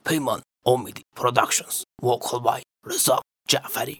پیمان امیدی پروداکشنز، وکال بای رضا جعفری.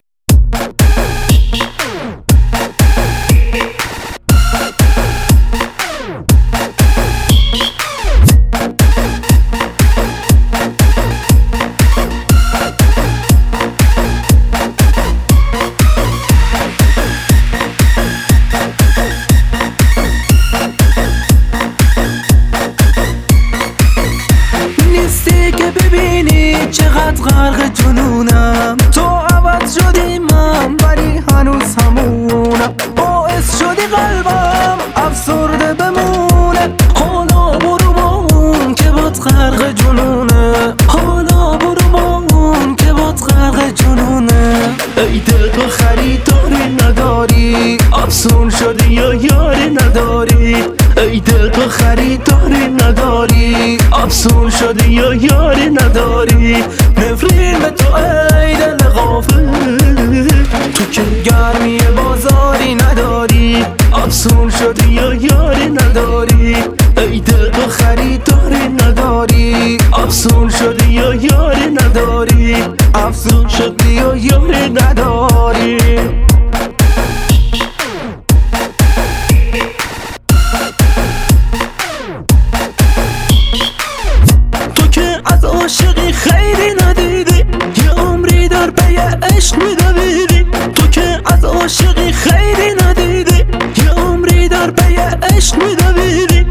چقدر غرق جنونم، تو عوض شدی من ولی هنوز همونم. باعث شدی قلبم افسرده بمونه. حالا برو با اون که باد غرق جنونه. حالا برو با اون که باد غرق جنونه. ای دل تو خریداری نداری، افسون شدی یا یاری نداری. ای دل تو خریداری نداری، افسون شدی یا یاری نداری. نفرین به تو ای دل غافل، تو که گرمی بازاری نداری. افسون شدی یا یاری نداری. ای دل تو خریداری نداری، افسون شدی یا یاری نداری. افسون شدی یا یاری نداری. عاشقی خیری ندیدی، یه عمری در پی عشق میدویدی. تو که از عاشقی خیری ندیدی، یه عمری در پی عشق میدویدی.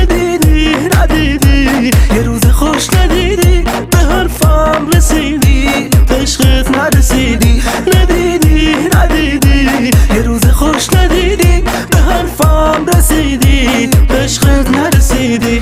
ندیدی یه روز خوش ندیدی، به حرفم رسیدی، به عشقت نرسیدی. ندیدی یه روز خوش ندیدی، به حرفم رسیدی، به عشقت نرسیدی.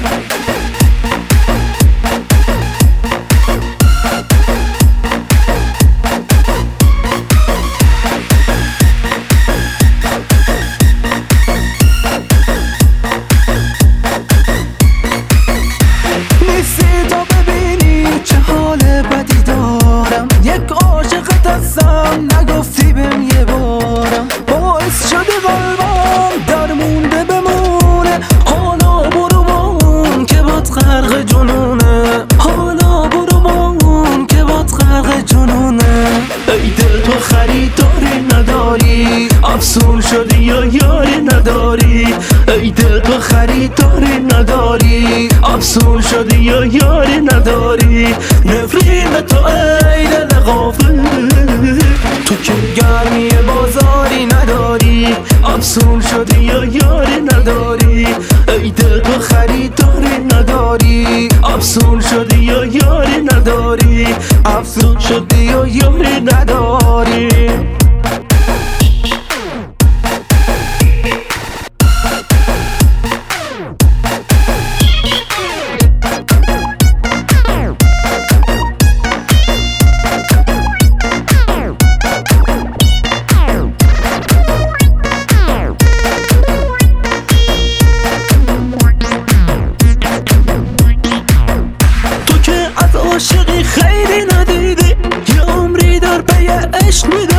نگفتی بهم یه بارم، باعث شده قلبم در مونده بمونه. حالا برو با اون که باد غرق جنونه. حالا برو با اون که باد غرق جنونه. ای دل تو خریداری نداری، افسون شدی یا یاری نداری. ای دل تو خریداری نداری، افسون شدی یا یاری نداری. نفرین به تو ای دل غافل، تو که گرمی بازاری نداری. افسون شدی یا یاری نداری. ای دل تو خریداری نداری، افسون شدی یا یاری نداری. افسون شدی یا یاری نداری. عاشقی خیری ندیدی، یه عمری در پی عشق میدویدی.